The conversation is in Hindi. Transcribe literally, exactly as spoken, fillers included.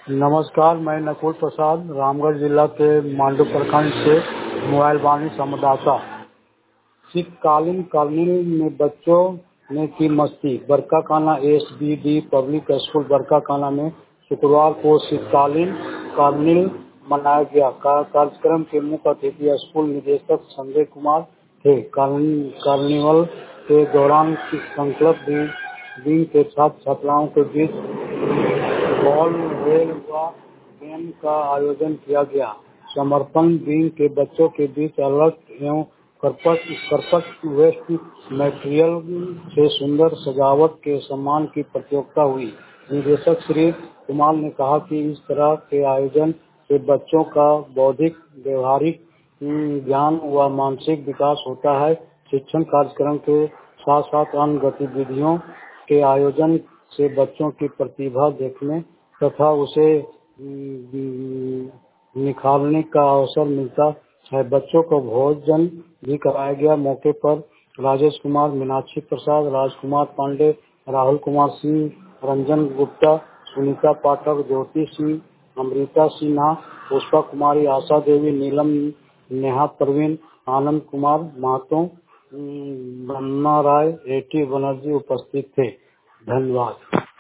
नमस्कार, मैं नकुल प्रसाद रामगढ़ जिला के मांडू प्रखंड से मोबाइल वाणी संवाददाता। शीतकालीन कर्निल में बच्चों ने की मस्ती। Barkakana S B D public school Barkakana में शुक्रवार को शीतकालीन कर्निल मनाया गया। कार्यक्रम के मुख्य अतिथि स्कूल निदेशक संजय कुमार थे। कार्निवल के दौरान संकल्प दिन के छात्र छात्राओं के बीच बॉल रेल व गेम का आयोजन किया गया। समर्पण दिन के बच्चों के बीच अलग एवं करपट करपट वेस्ट मटेरियल से सुंदर सजावट के सम्मान की प्रतियोगिता हुई। निदेशक श्री कुमार ने कहा कि इस तरह के आयोजन से बच्चों का बौद्धिक, व्यवहारिक ज्ञान व मानसिक विकास होता है। शिक्षण कार्यक्रम के साथ साथ अन्य गतिविधियों के आयोजन से बच्चों की प्रतिभा देखने तथा उसे निखारने का अवसर मिलता है। बच्चों को भोजन भी कराया गया। मौके पर राजेश कुमार, मीनाक्षी प्रसाद, राजकुमार पांडे, राहुल कुमार सिंह, रंजन गुप्ता, सुनीता पाठक, ज्योति सिंह, अमृता सिन्हा, पुष्पा कुमारी, आशा देवी, नीलम, नेहा प्रवीण, आनंद कुमार महतो, बन्ना राय, रेटी बनर्जी उपस्थित थे। धन्यवाद।